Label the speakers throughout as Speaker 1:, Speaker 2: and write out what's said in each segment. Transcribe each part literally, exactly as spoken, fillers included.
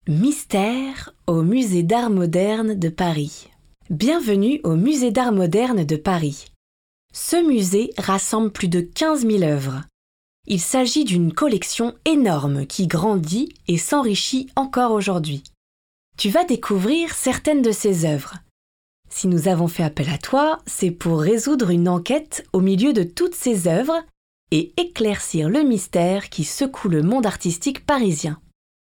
Speaker 1: Mystère au Musée d'Art Moderne de Paris. Bienvenue au Musée d'Art Moderne de Paris. Ce musée rassemble plus de quinze mille œuvres. Il s'agit d'une collection énorme qui grandit et s'enrichit encore aujourd'hui. Tu vas découvrir certaines de ces œuvres. Si nous avons fait appel à toi, c'est pour résoudre une enquête au milieu de toutes ces œuvres et éclaircir le mystère qui secoue le monde artistique parisien.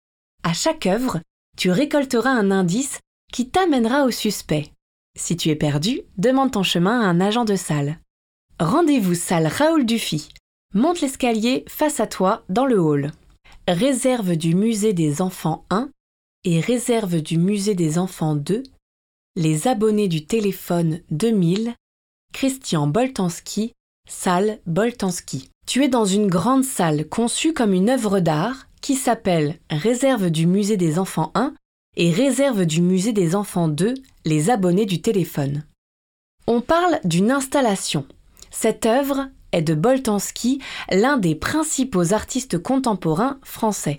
Speaker 1: À chaque œuvre, tu récolteras un indice qui t'amènera au suspect. Si tu es perdu, demande ton chemin à un agent de salle. Rendez-vous salle Raoul Dufy. Monte l'escalier face à toi dans le hall. Réserve du musée des enfants un et réserve du musée des enfants deux. Les abonnés du téléphone deux mille. Christian Boltanski, salle Boltanski. Tu es dans une grande salle conçue comme une œuvre d'art qui s'appelle Réserve du musée des enfants un et Réserve du musée des enfants deux, les abonnés du téléphone. On parle d'une installation. Cette œuvre est de Boltanski, l'un des principaux artistes contemporains français.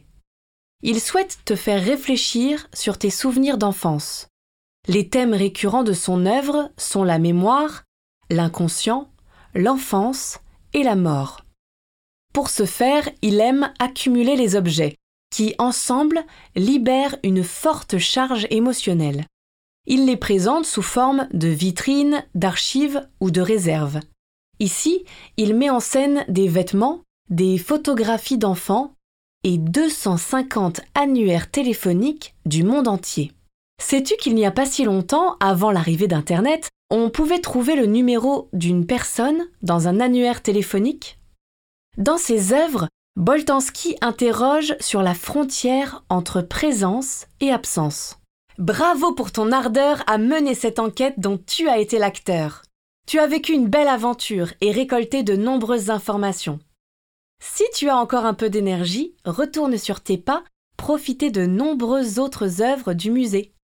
Speaker 1: Il souhaite te faire réfléchir sur tes souvenirs d'enfance. Les thèmes récurrents de son œuvre sont la mémoire, l'inconscient, l'enfance et la mort. Pour ce faire, il aime accumuler les objets, qui, ensemble, libèrent une forte charge émotionnelle. Il les présente sous forme de vitrines, d'archives ou de réserves. Ici, il met en scène des vêtements, des photographies d'enfants et deux cent cinquante annuaires téléphoniques du monde entier. Sais-tu qu'il n'y a pas si longtemps, avant l'arrivée d'Internet, on pouvait trouver le numéro d'une personne dans un annuaire téléphonique ? Dans ses œuvres, Boltanski interroge sur la frontière entre présence et absence. Bravo pour ton ardeur à mener cette enquête dont tu as été l'acteur. Tu as vécu une belle aventure et récolté de nombreuses informations. Si tu as encore un peu d'énergie, retourne sur tes pas, profiter de nombreuses autres œuvres du musée.